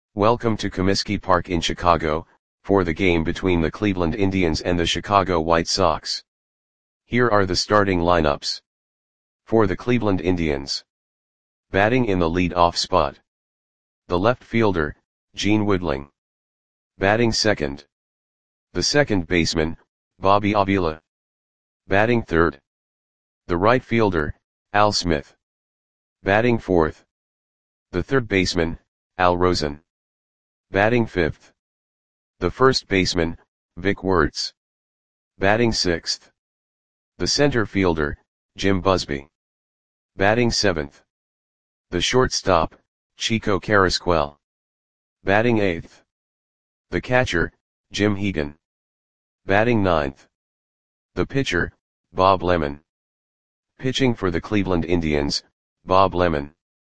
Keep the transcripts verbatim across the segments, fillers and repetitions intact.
Welcome to Comiskey Park in Chicago, for the game between the Cleveland Indians and the Chicago White Sox. Here are the starting lineups. For the Cleveland Indians. Batting in the lead-off spot. The left fielder, Gene Woodling. Batting second. The second baseman, Bobby Avila. Batting third. The right fielder, Al Smith. Batting fourth. The third baseman, Al Rosen. Batting fifth. The first baseman, Vic Wertz. Batting sixth. The center fielder, Jim Busby. Batting seventh. The shortstop, Chico Carrasquel. Batting eighth. The catcher, Jim Hegan. Batting ninth. The pitcher, Bob Lemon. Pitching for the Cleveland Indians, Bob Lemon.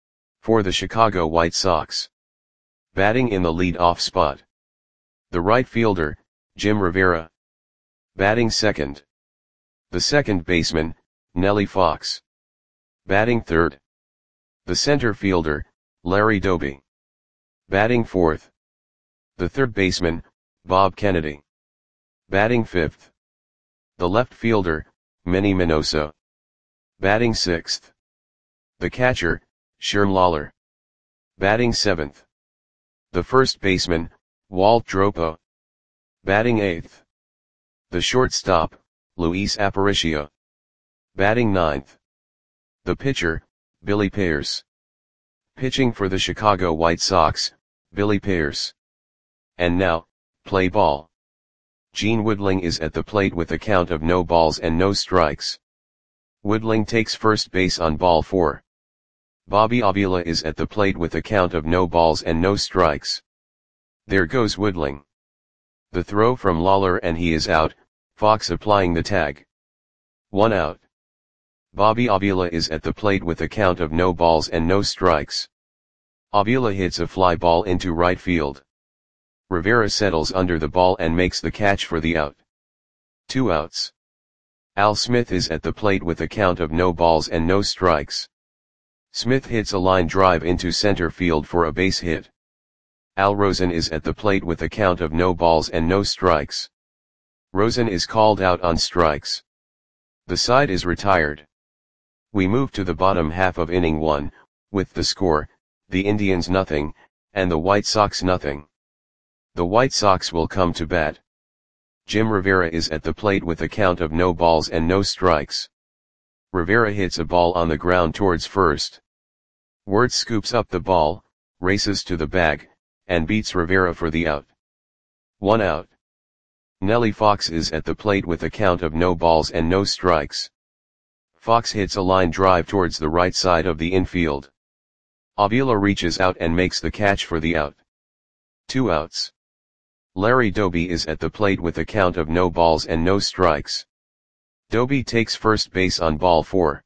For the Chicago White Sox. Batting in the lead-off spot. The right fielder, Jim Rivera. Batting second. The second baseman, Nellie Fox. Batting third. The center fielder, Larry Doby. Batting fourth. The third baseman, Bob Kennedy. Batting fifth. The left fielder, Manny Minoso. Batting sixth. The catcher, Sherm Lawler. Batting seventh. The first baseman, Walt Dropo. Batting eighth. The shortstop, Luis Aparicio. Batting ninth. The pitcher, Billy Pierce. Pitching for the Chicago White Sox, Billy Pierce. And now, play ball. Gene Woodling is at the plate with a count of no balls and no strikes. Woodling takes first base on ball four. Bobby Avila is at the plate with a count of no balls and no strikes. There goes Woodling. The throw from Lawler and he is out, Fox applying the tag. One out. Bobby Avila is at the plate with a count of no balls and no strikes. Avila hits a fly ball into right field. Rivera settles under the ball and makes the catch for the out. Two outs. Al Smith is at the plate with a count of no balls and no strikes. Smith hits a line drive into center field for a base hit. Al Rosen is at the plate with a count of no balls and no strikes. Rosen is called out on strikes. The side is retired. We move to the bottom half of inning one, with the score, the Indians nothing, and the White Sox nothing. The White Sox will come to bat. Jim Rivera is at the plate with a count of no balls and no strikes. Rivera hits a ball on the ground towards first. Wertz scoops up the ball, races to the bag, and beats Rivera for the out. One out. Nellie Fox is at the plate with a count of no balls and no strikes. Fox hits a line drive towards the right side of the infield. Avila reaches out and makes the catch for the out. Two outs. Larry Doby is at the plate with a count of no balls and no strikes. Doby takes first base on ball four.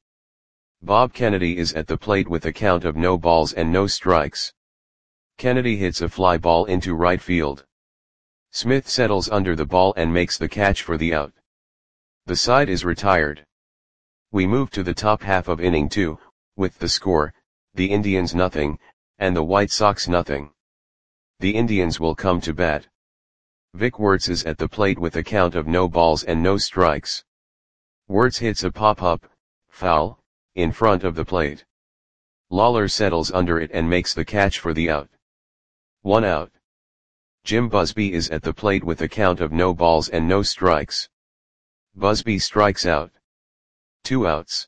Bob Kennedy is at the plate with a count of no balls and no strikes. Kennedy hits a fly ball into right field. Smith settles under the ball and makes the catch for the out. The side is retired. We move to the top half of inning two, with the score, the Indians nothing, and the White Sox nothing. The Indians will come to bat. Vic Wertz is at the plate with a count of no balls and no strikes. Wertz hits a pop-up, foul, in front of the plate. Lawler settles under it and makes the catch for the out. One out. Jim Busby is at the plate with a count of no balls and no strikes. Busby strikes out. Two outs.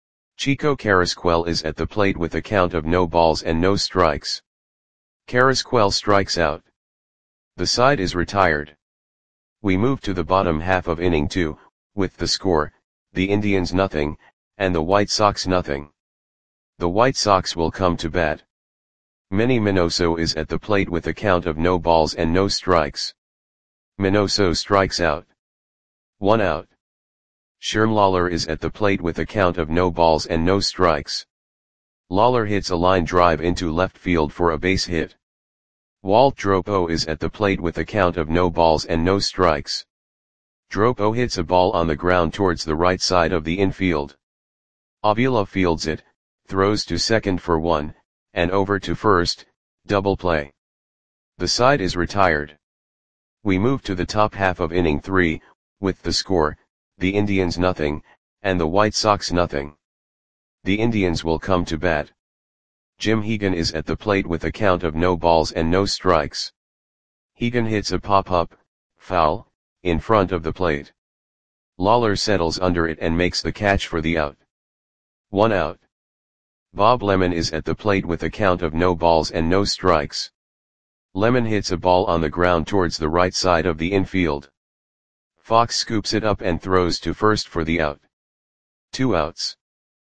Chico Carrasquel is at the plate with a count of no balls and no strikes. Carrasquel strikes out. The side is retired. We move to the bottom half of inning two, with the score, the Indians nothing, and the White Sox nothing. The White Sox will come to bat. Manny Minoso is at the plate with a count of no balls and no strikes. Minoso strikes out. One out. Sherm Lawler is at the plate with a count of no balls and no strikes. Lawler hits a line drive into left field for a base hit. Walt Dropo is at the plate with a count of no balls and no strikes. Dropo hits a ball on the ground towards the right side of the infield. Avila fields it, throws to second for one, and over to first, double play. The side is retired. We move to the top half of inning three, with the score, the Indians nothing, and the White Sox nothing. The Indians will come to bat. Jim Hegan is at the plate with a count of no balls and no strikes. Hegan hits a pop-up, foul, in front of the plate. Lawler settles under it and makes the catch for the out. One out. Bob Lemon is at the plate with a count of no balls and no strikes. Lemon hits a ball on the ground towards the right side of the infield. Fox scoops it up and throws to first for the out. Two outs.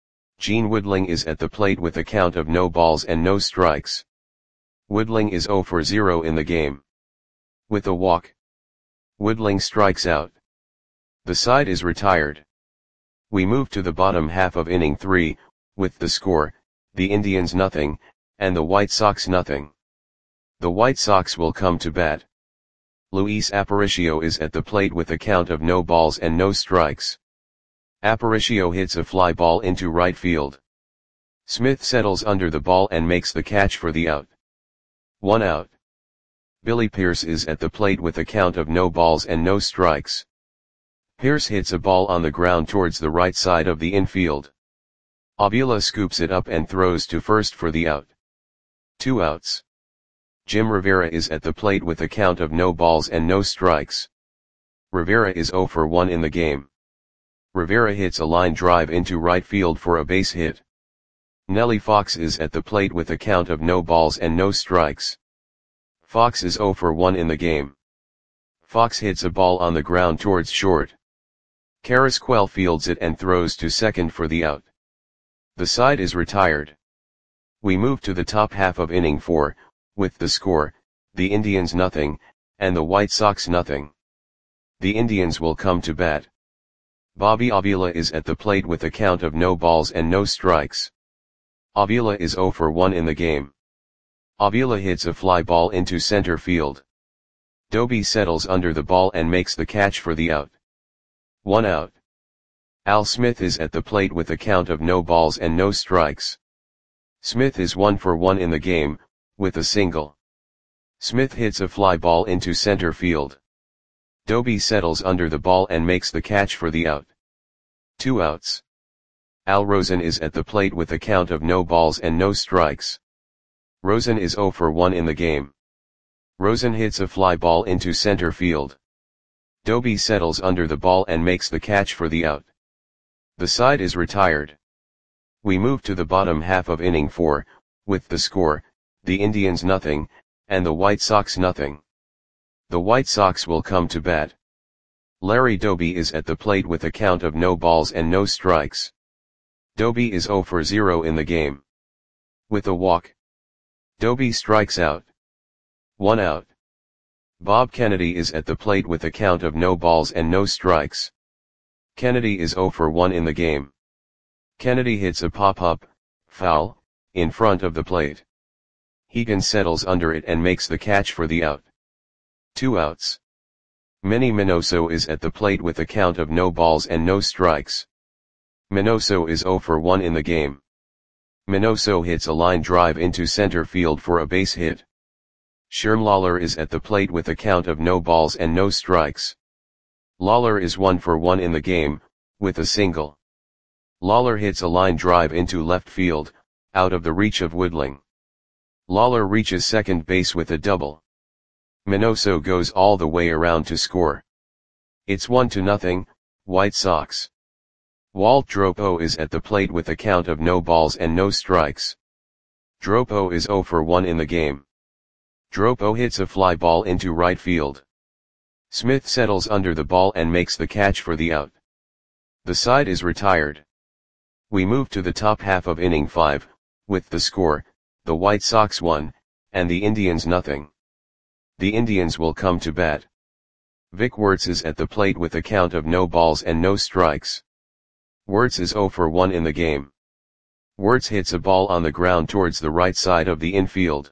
Gene Woodling is at the plate with a count of no balls and no strikes. Woodling is zero for zero in the game. With a walk, Woodling strikes out. The side is retired. We move to the bottom half of inning three, with the score, the Indians nothing, and the White Sox nothing. The White Sox will come to bat. Luis Aparicio is at the plate with a count of no balls and no strikes. Aparicio hits a fly ball into right field. Smith settles under the ball and makes the catch for the out. One out. Billy Pierce is at the plate with a count of no balls and no strikes. Pierce hits a ball on the ground towards the right side of the infield. Avila scoops it up and throws to first for the out. Two outs. Jim Rivera is at the plate with a count of no balls and no strikes. Rivera is zero for one in the game. Rivera hits a line drive into right field for a base hit. Nellie Fox is at the plate with a count of no balls and no strikes. Fox is zero for one in the game. Fox hits a ball on the ground towards short. Carrasquel fields it and throws to second for the out. The side is retired. We move to the top half of inning four, with the score, the Indians nothing, and the White Sox nothing. The Indians will come to bat. Bobby Avila is at the plate with a count of no balls and no strikes. Avila is zero for one in the game. Avila hits a fly ball into center field. Doby settles under the ball and makes the catch for the out. One out. Al Smith is at the plate with a count of no balls and no strikes. Smith is one for one in the game, with a single. Smith hits a fly ball into center field. Doby settles under the ball and makes the catch for the out. Two outs. Al Rosen is at the plate with a count of no balls and no strikes. Rosen is zero for one in the game. Rosen hits a fly ball into center field. Doby settles under the ball and makes the catch for the out. The side is retired. We move to the bottom half of inning four, with the score, the Indians nothing, and the White Sox nothing. The White Sox will come to bat. Larry Doby is at the plate with a count of no balls and no strikes. Doby is zero for zero in the game. With a walk, Doby strikes out. One out. Bob Kennedy is at the plate with a count of no balls and no strikes. Kennedy is zero for one in the game. Kennedy hits a pop-up, foul, in front of the plate. Hegan settles under it and makes the catch for the out. Two outs. Manny Minoso is at the plate with a count of no balls and no strikes. Minoso is zero for one in the game. Minoso hits a line drive into center field for a base hit. Sherm Lawler is at the plate with a count of no balls and no strikes. Lawler is one for one in the game, with a single. Lawler hits a line drive into left field, out of the reach of Woodling. Lawler reaches second base with a double. Minoso goes all the way around to score. It's one to nothing, White Sox. Walt Dropo is at the plate with a count of no balls and no strikes. Dropo is zero for one in the game. Dropo hits a fly ball into right field. Smith settles under the ball and makes the catch for the out. The side is retired. We move to the top half of inning five, with the score, the White Sox one, and the Indians nothing. The Indians will come to bat. Vic Wertz is at the plate with a count of no balls and no strikes. Wertz is zero for one in the game. Wertz hits a ball on the ground towards the right side of the infield.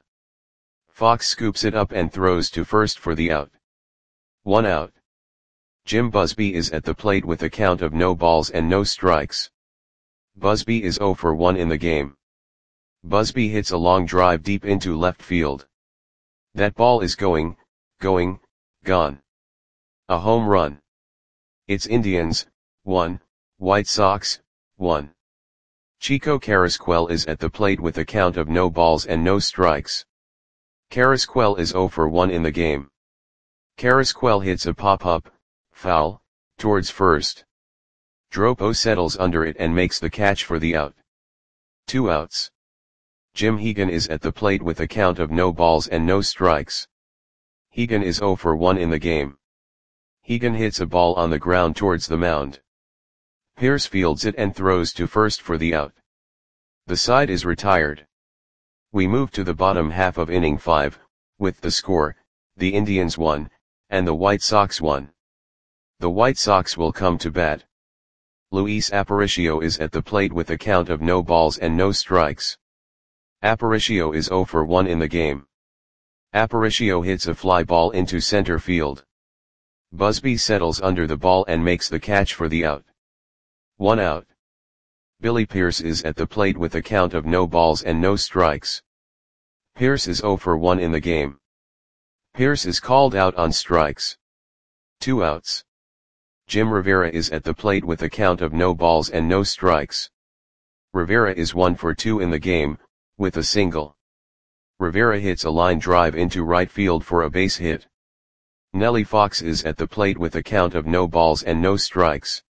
Fox scoops it up and throws to first for the out. One out. Jim Busby is at the plate with a count of no balls and no strikes. Busby is zero for one in the game. Busby hits a long drive deep into left field. That ball is going, going, gone. A home run. It's Indians, one, White Sox, one. Chico Carrasquel is at the plate with a count of no balls and no strikes. Carrasquel is zero for one in the game. Carrasquel hits a pop-up, foul, towards first. Dropo settles under it and makes the catch for the out. Two outs. Jim Hegan is at the plate with a count of no balls and no strikes. Hegan is zero for one in the game. Hegan hits a ball on the ground towards the mound. Pierce fields it and throws to first for the out. The side is retired. We move to the bottom half of inning five, with the score, the Indians won, and the White Sox won. The White Sox will come to bat. Luis Aparicio is at the plate with a count of no balls and no strikes. Aparicio is zero for one in the game. Aparicio hits a fly ball into center field. Busby settles under the ball and makes the catch for the out. One out. Billy Pierce is at the plate with a count of no balls and no strikes. Pierce is zero for one in the game. Pierce is called out on strikes. Two outs. Jim Rivera is at the plate with a count of no balls and no strikes. Rivera is one for two in the game, with a single. Rivera hits a line drive into right field for a base hit. Nellie Fox is at the plate with a count of no balls and no strikes.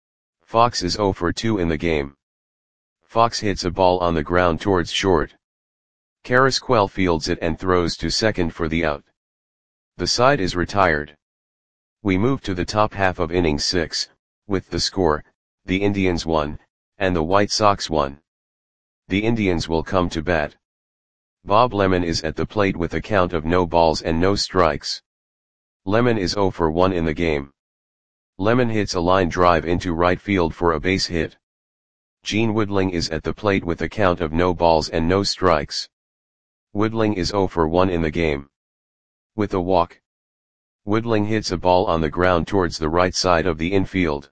Fox is zero for two in the game. Fox hits a ball on the ground towards short. Carrasquel fields it and throws to second for the out. The side is retired. We move to the top half of inning six, with the score, the Indians won, and the White Sox won. The Indians will come to bat. Bob Lemon is at the plate with a count of no balls and no strikes. Lemon is zero for one in the game. Lemon hits a line drive into right field for a base hit. Gene Woodling is at the plate with a count of no balls and no strikes. Woodling is zero for one in the game. With a walk. Woodling hits a ball on the ground towards the right side of the infield.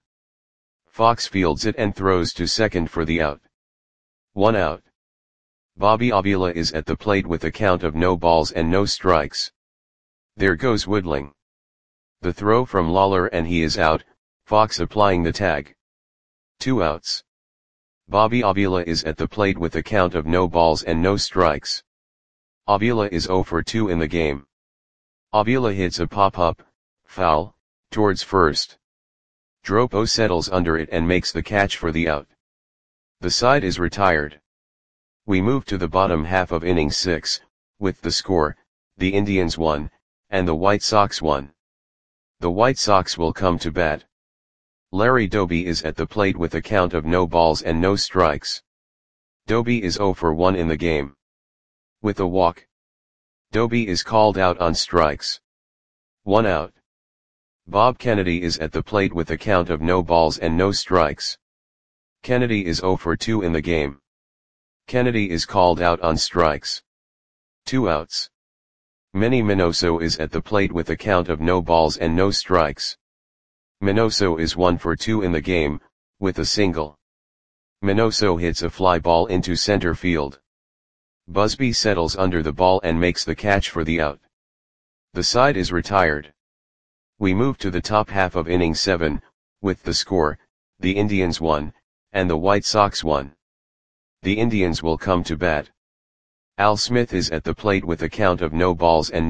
Fox fields it and throws to second for the out. One out. Bobby Avila is at the plate with a count of no balls and no strikes. There goes Woodling. The throw from Lawler and he is out, Fox applying the tag. Two outs. Bobby Avila is at the plate with a count of no balls and no strikes. Avila is zero for two in the game. Avila hits a pop-up, foul, towards first. Dropo settles under it and makes the catch for the out. The side is retired. We move to the bottom half of inning six, with the score, the Indians won, and the White Sox won. The White Sox will come to bat. Larry Doby is at the plate with a count of no balls and no strikes. Doby is zero for one in the game. With a walk. Doby is called out on strikes. One out. Bob Kennedy is at the plate with a count of no balls and no strikes. Kennedy is zero for two in the game. Kennedy is called out on strikes. Two outs. Manny Minoso is at the plate with a count of no balls and no strikes. Minoso is one for two in the game, with a single. Minoso hits a fly ball into center field. Busby settles under the ball and makes the catch for the out. The side is retired. We move to the top half of inning seven, with the score, the Indians won, and the White Sox won. The Indians will come to bat. Al Smith is at the plate with a count of no balls and no strikes.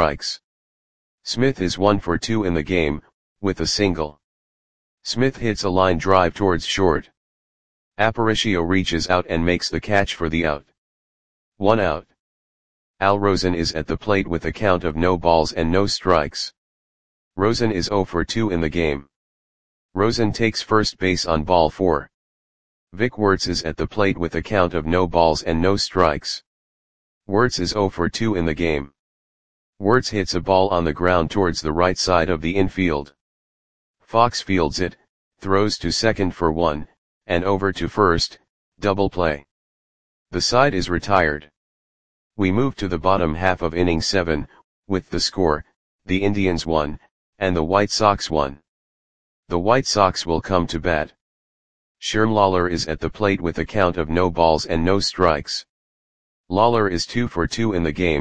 Smith is one for two in the game, with a single. Smith hits a line drive towards short. Aparicio reaches out and makes the catch for the out. One out. Al Rosen is at the plate with a count of no balls and no strikes. Rosen is zero for two in the game. Rosen takes first base on ball four. Vic Wertz is at the plate with a count of no balls and no strikes. Wertz is zero for two in the game. Wertz hits a ball on the ground towards the right side of the infield. Fox fields it, throws to second for one, and over to first, double play. The side is retired. We move to the bottom half of inning seven, with the score, the Indians won, and the White Sox won. The White Sox will come to bat. Sherm Lawler is at the plate with a count of no balls and no strikes. Lawler is two for two in the game,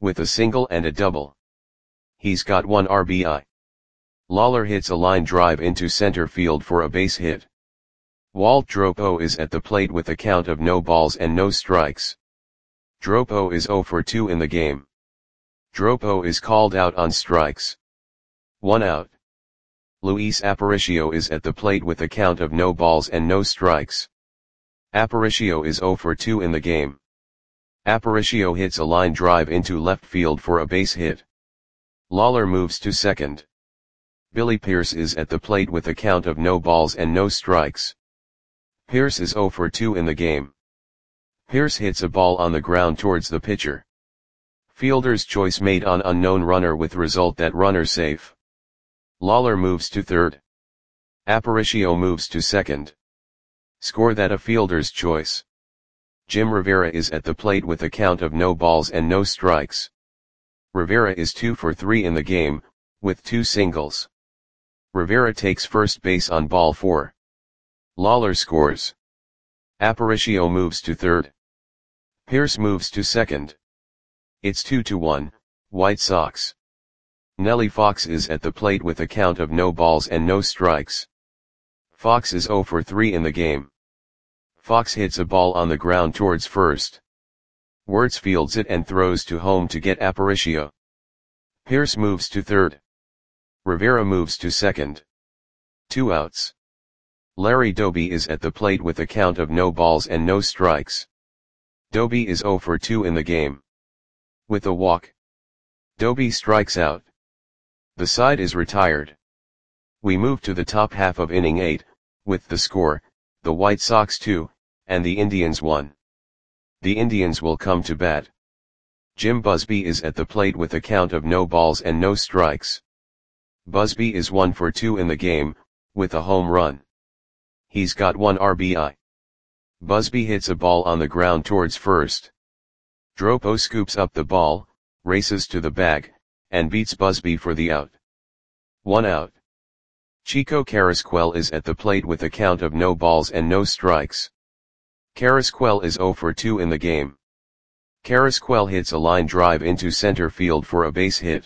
with a single and a double. He's got one R B I. Lawler hits a line drive into center field for a base hit. Walt Dropo is at the plate with a count of no balls and no strikes. Dropo is zero for two in the game. Dropo is called out on strikes. One out. Luis Aparicio is at the plate with a count of no balls and no strikes. Aparicio is zero for two in the game. Aparicio hits a line drive into left field for a base hit. Lawler moves to second. Billy Pierce is at the plate with a count of no balls and no strikes. Pierce is zero for two in the game. Pierce hits a ball on the ground towards the pitcher. Fielder's choice made on unknown runner with result that runner safe. Lawler moves to third. Aparicio moves to second. Score that a fielder's choice. Jim Rivera is at the plate with a count of no balls and no strikes. Rivera is two for three in the game, with two singles. Rivera takes first base on ball four. Lawler scores. Aparicio moves to third. Pierce moves to second. It's two to one, White Sox. Nellie Fox is at the plate with a count of no balls and no strikes. Fox is zero for three in the game. Fox hits a ball on the ground towards first. Wirtz fields it and throws to home to get Aparicio. Pierce moves to third. Rivera moves to second. Two outs. Larry Doby is at the plate with a count of no balls and no strikes. Doby is zero for two in the game. With a walk, Doby strikes out. The side is retired. We move to the top half of inning eight, with the score, the White Sox two, and the Indians one. The Indians will come to bat. Jim Busby is at the plate with a count of no balls and no strikes. Busby is one for two in the game, with a home run. He's got one R B I. Busby hits a ball on the ground towards first. Dropo scoops up the ball, races to the bag, and beats Busby for the out. One out. Chico Carrasquel is at the plate with a count of no balls and no strikes. Carrasquel is zero for two in the game. Carrasquel hits a line drive into center field for a base hit.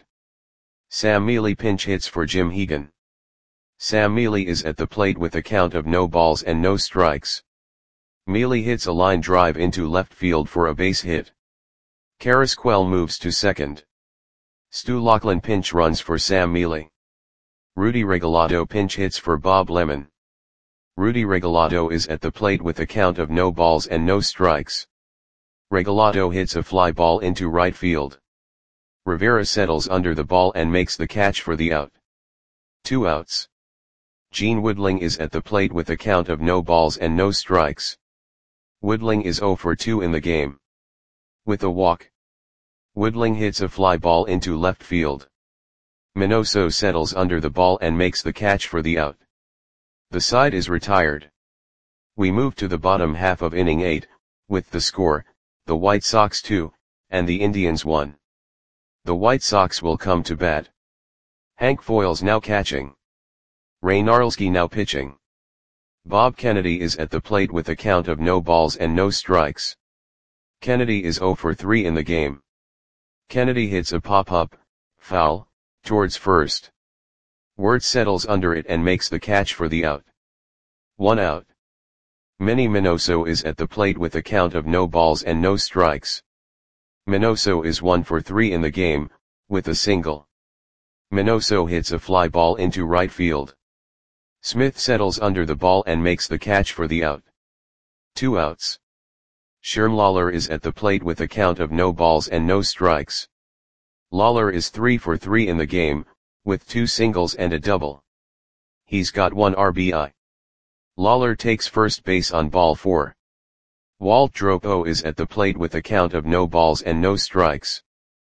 Sam Mealy pinch hits for Jim Hegan. Sam Mealy is at the plate with a count of no balls and no strikes. Mealy hits a line drive into left field for a base hit. Carrasquel moves to second. Stu Laughlin pinch runs for Sam Mealy. Rudy Regalado pinch hits for Bob Lemon. Rudy Regalado is at the plate with a count of no balls and no strikes. Regalado hits a fly ball into right field. Rivera settles under the ball and makes the catch for the out. Two outs. Gene Woodling is at the plate with a count of no balls and no strikes. Woodling is zero for two in the game. With a walk, Woodling hits a fly ball into left field. Minoso settles under the ball and makes the catch for the out. The side is retired. We move to the bottom half of inning eight, with the score, the White Sox two, and the Indians one. The White Sox will come to bat. Hank Foyles now catching. Ray Narlski now pitching. Bob Kennedy is at the plate with a count of no balls and no strikes. Kennedy is zero for three in the game. Kennedy hits a pop-up, foul, towards first. Wirtz settles under it and makes the catch for the out. One out. Manny Minoso is at the plate with a count of no balls and no strikes. Minoso is one for three in the game, with a single. Minoso hits a fly ball into right field. Smith settles under the ball and makes the catch for the out. Two outs. Sherm Lawler is at the plate with a count of no balls and no strikes. Lawler is three for three in the game, with two singles and a double. He's got one R B I. Lawler takes first base on ball four. Walt Dropo is at the plate with a count of no balls and no strikes.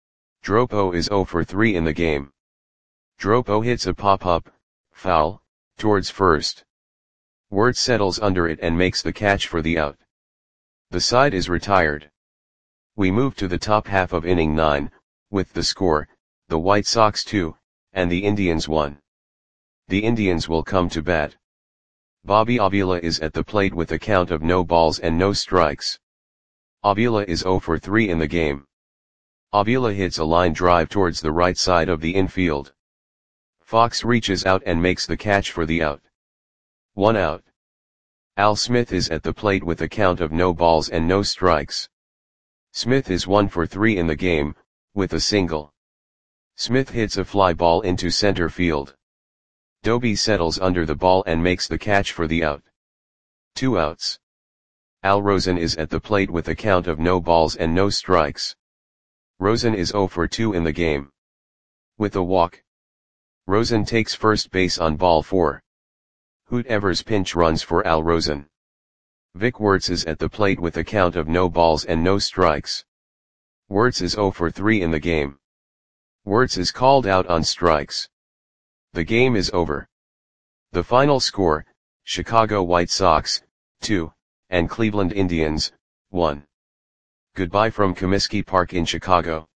Dropo is zero for three in the game. Dropo hits a pop-up, foul, towards first. Wirtz settles under it and makes the catch for the out. The side is retired. We move to the top half of inning nine, with the score, the White Sox two, and the Indians one. The Indians will come to bat. Bobby Avila is at the plate with a count of no balls and no strikes. Avila is zero for three in the game. Avila hits a line drive towards the right side of the infield. Fox reaches out and makes the catch for the out. One out. Al Smith is at the plate with a count of no balls and no strikes. Smith is one for three in the game, with a single. Smith hits a fly ball into center field. Doby settles under the ball and makes the catch for the out. Two outs. Al Rosen is at the plate with a count of no balls and no strikes. Rosen is zero for two in the game. With a walk. Rosen takes first base on ball four. Hoot Evers pinch runs for Al Rosen. Vic Wertz is at the plate with a count of no balls and no strikes. Wertz is zero for three in the game. Wertz is called out on strikes. The game is over. The final score, Chicago White Sox, two, and Cleveland Indians, one. Goodbye from Comiskey Park in Chicago.